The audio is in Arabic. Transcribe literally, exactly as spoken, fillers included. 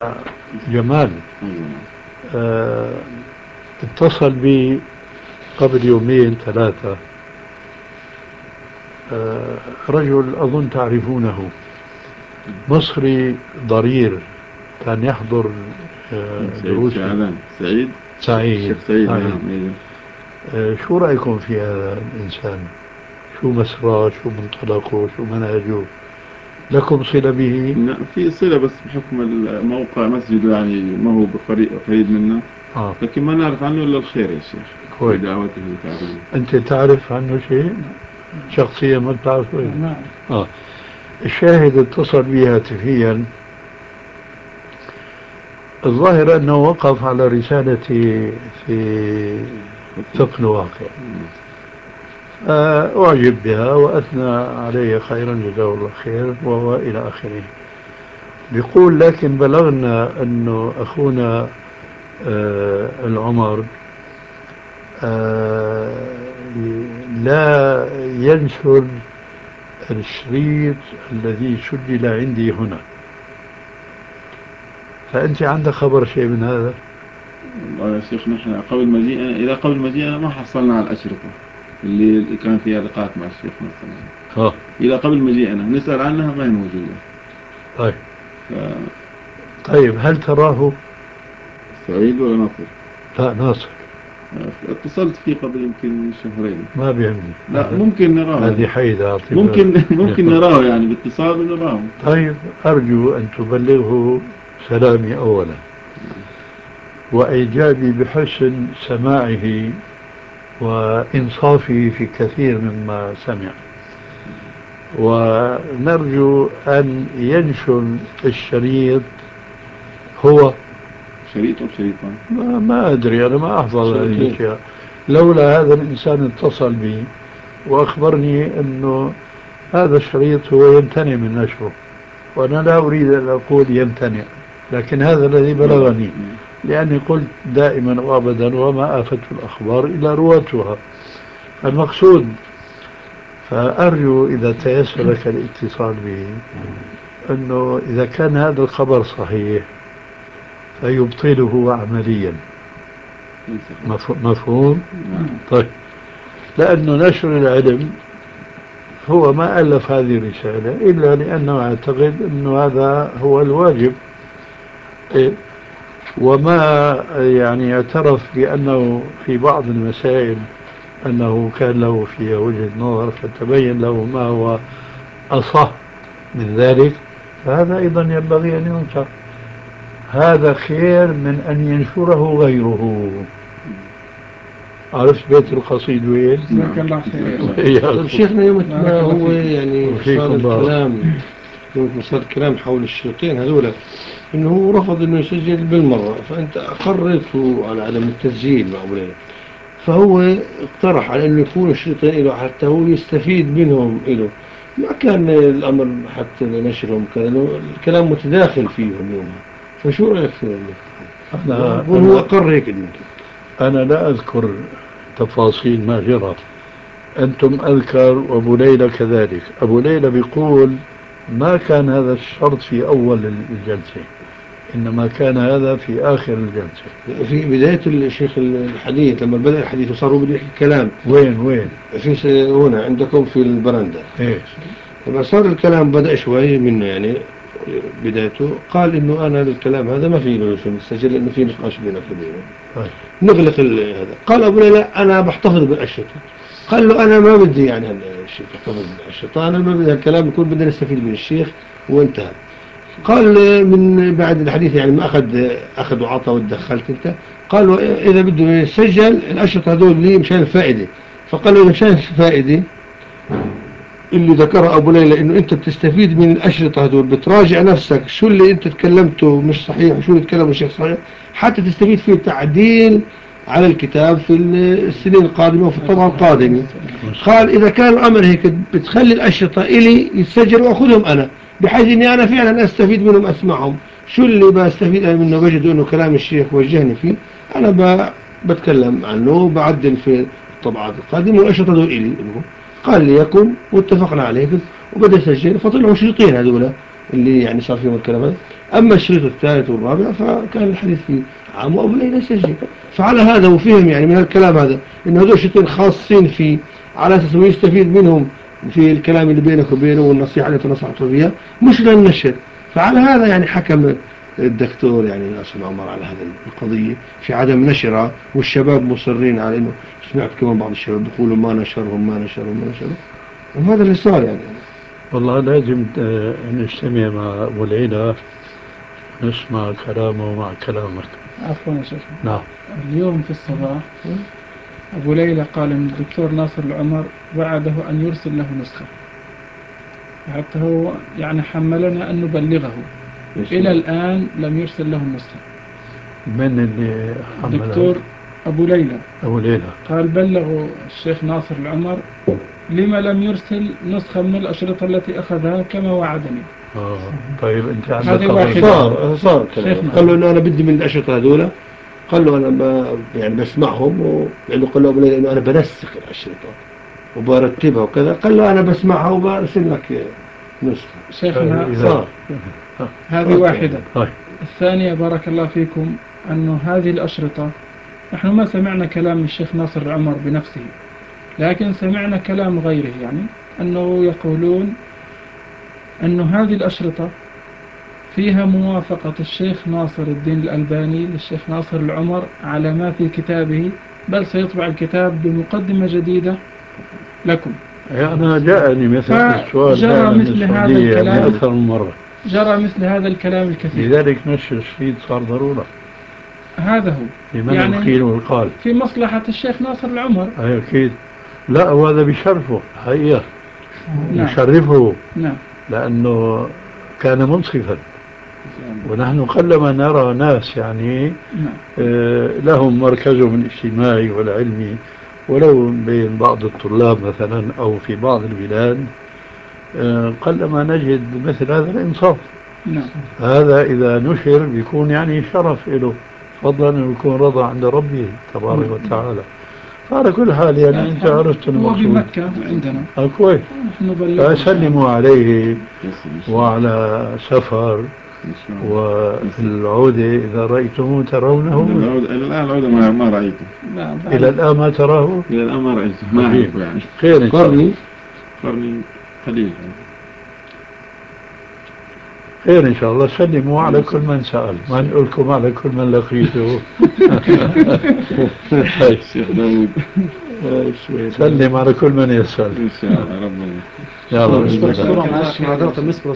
جمال آه اتصل بي قبل يومين ثلاثة. آه رجل أظن تعرفونه، مصري ضرير، كان يحضر آه سعيد دروس شعبان سعيد سعيد الشيخ سعيد. سعيد. نعم أيوه. آه شو رأيكم في هذا الإنسان؟ شو مسراه، شو منطلقه، شو منهجه؟ لكم صلة به؟ نعم في صلة، بس بحكم الموقع مسجد يعني ما هو بقريب قريب منا، آه. لكن ما نعرف عنه إلا الخير يا شيخ في كويس. دعوته وتعليمه. أنت تعرف عنه شيء شخصيا؟ ما بتعرفه؟ نعم. آه. الشاهد اتصل بي هاتفيا، الظاهر أنه وقف على رسالتي في فقه الواقع، آه، أعجب بها وأثنى علي خيرا جزاه الله خير وهو إلى آخره. بيقول لكن بلغنا أنه أخونا آه العمر آه لا ينشر الشريط الذي سجل عندي هنا، فأنت عندك خبر شيء من هذا؟ والله يا شيخ نحن قبل مجيئنا إلى قبل مجيئنا ما حصلنا على الأشرطة اللي كان فيها لقاءات مع الشيخ مثلا. ها. إلى قبل مجيئنا نسأل عنها ما هي موجودة. طيب. ف... طيب هل تراه؟ سعيد ولا ناصر؟ لا، ناصر. اتصلت فيه قبل يمكن شهرين. ما بيهمني لا هذا، ممكن نراه هذه يعني. حيدة اعتبار. ممكن ممكن نراه يعني باتصال نراه. طيب، أرجو أن تبلغه سلامي أولا وإعجابي بحسن سماعه وإنصافه في كثير مما سمع، ونرجو أن ينشر الشريط. هو شريط أو شريطان ما, ما أدري، أنا ما أحفظ هذه شريطين. الأشياء. لولا هذا الإنسان اتصل بي وأخبرني أنه هذا الشريط هو يمتنع من نشره، وأنا لا أريد أن أقول يمتنع، لكن هذا الذي بلغني، لأني قلت دائما وأبدا وما آفة الأخبار إلا رواتها. المقصود، فأرجو إذا تيسر لك الاتصال به أنه إذا كان هذا الخبر صحيح فيبطله عمليا. مفهوم؟ طيب. لأنه نشر العلم هو ما ألف هذه الرسالة إلا لأنه أعتقد أنه هذا هو الواجب، وما يعني اعترف بأنه في بعض المسائل أنه كان له فيها وجهة نظر فتبين له ما هو أصح من ذلك، فهذا أيضا ينبغي أن ينشر. هذا خير من أن ينشره غيره. عرفت بيت القصيد وين؟ جزاك الله خير. طيب شيخنا، يوم ما هو يعني صار الكلام يوم ما صار الكلام حول الشريطين هذولا، انه هو رفض انه يسجل بالمرة، فانت اقررته على عدم التسجيل مع ابو ليلى، فهو اقترح على انه يكون الشريطين له حتى هو يستفيد منهم له. ما كان الامر حتى نشرهم، كان الكلام متداخل فيهم يومها. فشو رايك في ذلك؟ أنا, هو اقر هيك يمكن. أنا لا أذكر تفاصيل ما جرى، أنتم أذكر وأبو ليلى كذلك. أبو ليلى بيقول ما كان هذا الشرط في أول الجلسة، إنما كان هذا في آخر الجلسة، في بداية الشيخ الحديث لما بدأ الحديث وصاروا بده يحكي الكلام. وين وين في هنا عندكم في البرندة. إيه. لما صار الكلام بدأ شوي منه يعني بدايته، قال إنه أنا الكلام هذا ما في له شو نسجل لأنه في نقاش بينك وبينه. طيب. نغلق هذا. قال أبو ليلى أنا بحتفظ بالأشرطة. قال له أنا ما بدي يعني الشيخ يحتفظ بالأشرطة، أنا ما بدي الكلام يكون بدنا نستفيد من الشيخ وانتهى. قال من بعد الحديث يعني ما أخذ أخذ وعطى وتدخلت أنت. قال إذا بده يسجل الأشرطة هذول لي مشان الفائدة. فقال له مشان الفائدة اللي ذكرها أبو ليلى إنه أنت بتستفيد من الأشرطة هذول، بتراجع نفسك شو اللي أنت تكلمته مش صحيح وشو اللي تكلمه الشيخ صحيح، حتى تستفيد فيه تعديل على الكتاب في السنين القادمة وفي الطبعة القادمة. قال إذا كان الأمر هيك بتخلي الأشرطة إلي يتسجل وأخذهم أنا، بحيث إني أنا فعلا أستفيد منهم أسمعهم، شو اللي بستفيد أنا منه بجد إنه كلام الشيخ وجهني فيه، أنا بتكلم عنه بعدل في الطبعات القادمة والأشرطة هذول إلي. قال لي يكن واتفقنا عليه، وبدأ يسجل فطلعوا شريطين هذولا اللي يعني صار فيهم الكلام هذا. أما الشريط الثالث والرابع فكان الحديث فيه عام وأبو ليلى سجل. فعلى هذا وفهم يعني من الكلام هذا إن هذول شريطين خاصين فيه على أساس أنه يستفيد منهم في الكلام اللي بينك وبينه والنصيحة اللي تنصحته فيها مش للنشر. فعلى هذا يعني حكم الدكتور يعني ناصر العمر على هذه القضية في عدم نشرها، والشباب مصرين على إنه سمعت كمان بعض الشباب بيقولوا ما نشرهم ما نشرهم ما نشرهم، وهذا اللي صار يعني. والله لازم آه، نجتمع مع أبو العلا نسمع كلامه مع كلامك. عفوا يا شيخ، نعم. اليوم في الصباح أبو ليلى قال أن الدكتور ناصر العمر وعده أن يرسل له نسخة، حتى هو يعني حملنا أن نبلغه. إلى الآن لم يرسل له النسخة. من اللي حمله؟ الدكتور أبو ليلى. أبو ليلى قال بلغوا الشيخ ناصر العمر لما لم يرسل نسخة من الأشرطة التي أخذها كما وعدني. آه. طيب أنت عندك هذه خبر؟ واحدة. صار صار شيخنا. قال له إنه أنا بدي من الأشرطة هذولا، قال له أنا ب... يعني بسمعهم و... لأنه قال له أبو ليلى إنه أنا بنسخ الأشرطة وبرتبها وكذا، قال له أنا بسمعها وبرسل لك نسخة. شيخنا إذا- صار هذه واحدة. طيب. الثانية بارك الله فيكم أنه هذه الأشرطة نحن ما سمعنا كلام الشيخ ناصر العمر بنفسه، لكن سمعنا كلام غيره، يعني أنه يقولون أنه هذه الأشرطة فيها موافقة الشيخ ناصر الدين الألباني للشيخ ناصر العمر على ما في كتابه، بل سيطبع الكتاب بمقدمة جديدة لكم. أنا جاءني مثل السؤال فجرى هذا من مثل هذا السعودية يعني الكلام. أكثر من مرة. جرى مثل هذا الكلام الكثير. لذلك نشر الشريط صار ضرورة. هذا هو لمن يعني القيل والقال في مصلحة الشيخ ناصر العمر. أي أكيد. لا وهذا بيشرفه حقيقة. نعم. يشرفه نعم. لأنه كان منصفا، ونحن قلما نرى ناس يعني نعم. آه، لهم مركزهم الاجتماعي والعلمي ولو بين بعض الطلاب مثلا أو في بعض البلاد، آه، قلما نجد مثل هذا الإنصاف. نعم. هذا إذا نشر بيكون يعني شرف له، فضلا أنه يكون رضا عند ربه تبارك نعم. وتعالى. فعلى كل حال يعني أنت عرفت هو المقصود. بمكة عندنا. آه كويس. نحن نبلغه. فسلموا عليه وعلى سفر، والعودة إذا رأيتموه ترونه. العودة الآن العودة ما ما رأيته. لا إلى الآن ما تراه؟ إلى الآن ما رأيته، ما عجيب. أعرفه يعني. خير إن شاء الله. قرني قرني قليل. خير إن شاء الله. سلموا على كل من سأل، ما نقول لكم على كل من لقيته. الشيخ داود سلم على كل من يسأل. إن شاء الله ربنا. يا رب. بس معذرة معذرة